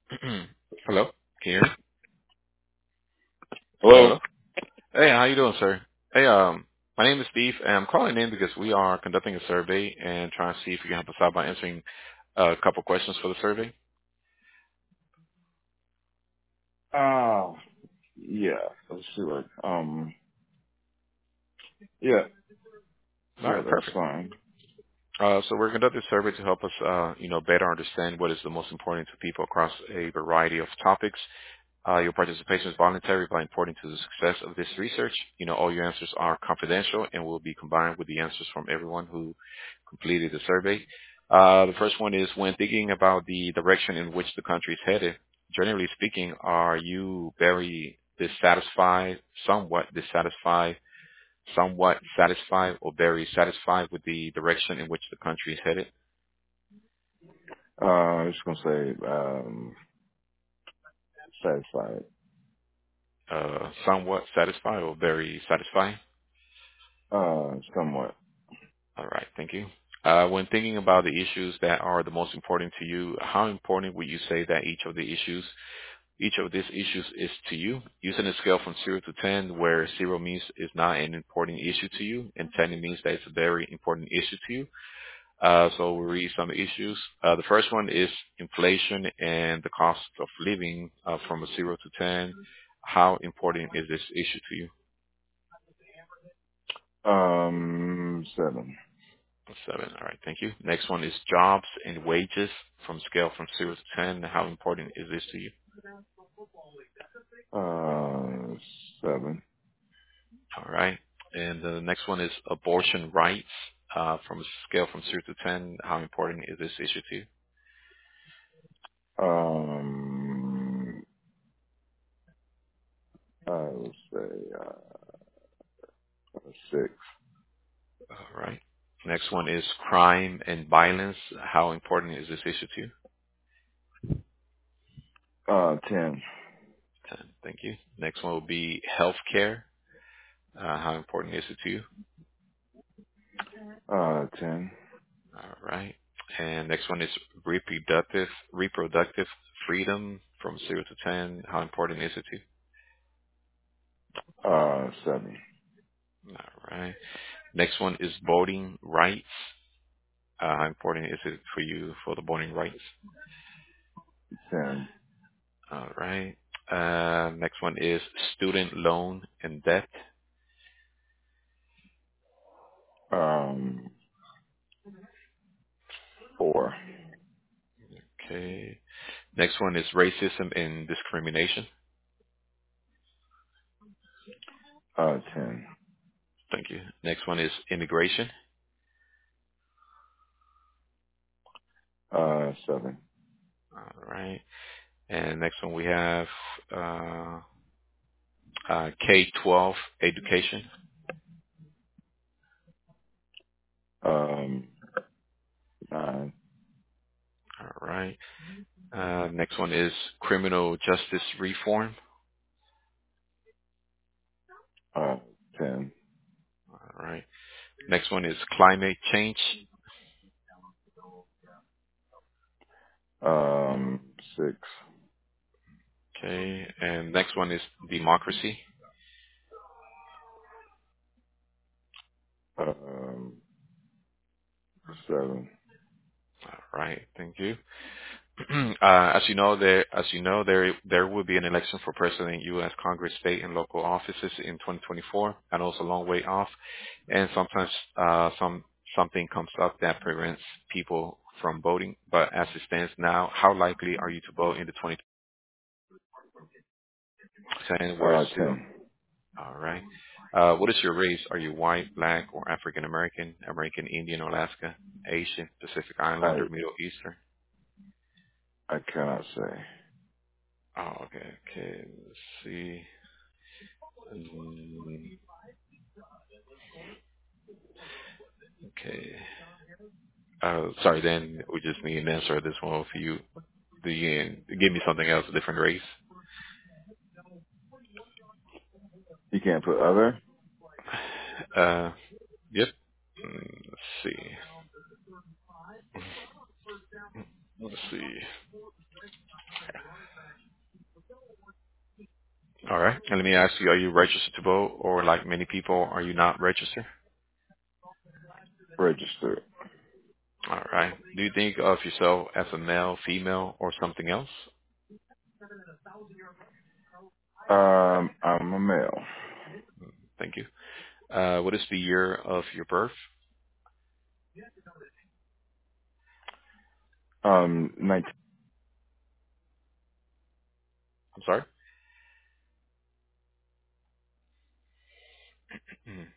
Hello? Can you hear me? Hello, Hello. hello? Hey, how you doing, sir? Hey, my name is Steve, and I'm calling in because we are conducting a survey and trying to see if you can help us out by answering a couple questions for the survey. Ah, yeah. Let's see what. Yeah, All yeah, right, that's perfect. fine. So we're conducting a survey to help us, better understand what is the most important to people across a variety of topics. Your participation is voluntary but important to the success of this research. All your answers are confidential and will be combined with the answers from everyone who completed the survey. The first one is when thinking about the direction in which the country is headed, generally speaking, are you very somewhat satisfied, or very satisfied with the direction in which the country is headed? I'm just gonna say satisfied. Somewhat satisfied or very satisfied? Somewhat. All right, thank you. When thinking about the issues that are the most important to you, how important would you say that each of these issues is to you, using a scale from 0 to 10, where 0 means it's not an important issue to you, and 10 it means that it's a very important issue to you. So we'll read some issues. The first one is inflation and the cost of living, from a 0 to 10. How important is this issue to you? 7. 7. All right, thank you. Next one is jobs and wages, from scale from 0 to 10. How important is this to you? 7. All right. And the next one is abortion rights, from a scale from 0 to 10. How important is this issue to you? Um, I would say 6. All right. Next one is crime and violence. How important is this issue to you? 10. 10. Thank you. Next one will be healthcare. How important is it to you? 10. All right. And next one is reproductive freedom, from 0 to 10. How important is it to Uh, 7. you? All right. Next one is voting rights. How important is it for you for the voting rights? 10. All right. Next one is student loan and debt. Um, 4. Okay. Next one is racism and discrimination. 10. Thank you. Next one is immigration. 7. All right. And next one we have K-12 education. Um, 9. All right. Next one is criminal justice reform. Uh, 10. All right. Next one is climate change. 6. Okay. And next one is democracy. Um, 7. All right. Thank you. As you know, there will be an election for president, U.S. Congress, state, and local offices in 2024. I know it's a long way off, and sometimes something comes up that prevents people from voting. But as it stands now, how likely are you to vote in the 2010? Where it's still 10. all right. What is your race? Are you white, black, or African American, American Indian, Alaska, Asian, Pacific I Islander, Middle Eastern? I cannot say. Oh, okay. Okay. Let's see. Mm, Okay. Sorry, then we just need an answer to this one for you. Give me something else, a different race. You can't put other. Uh, yep. Let's see. Let's see. All right. And let me ask you, are you registered to vote, or like many people, are you not registered? Registered. All right. Do you think of yourself as a male, female, or something else? I'm a male. Thank you. What is the year of your birth? 19. I'm sorry.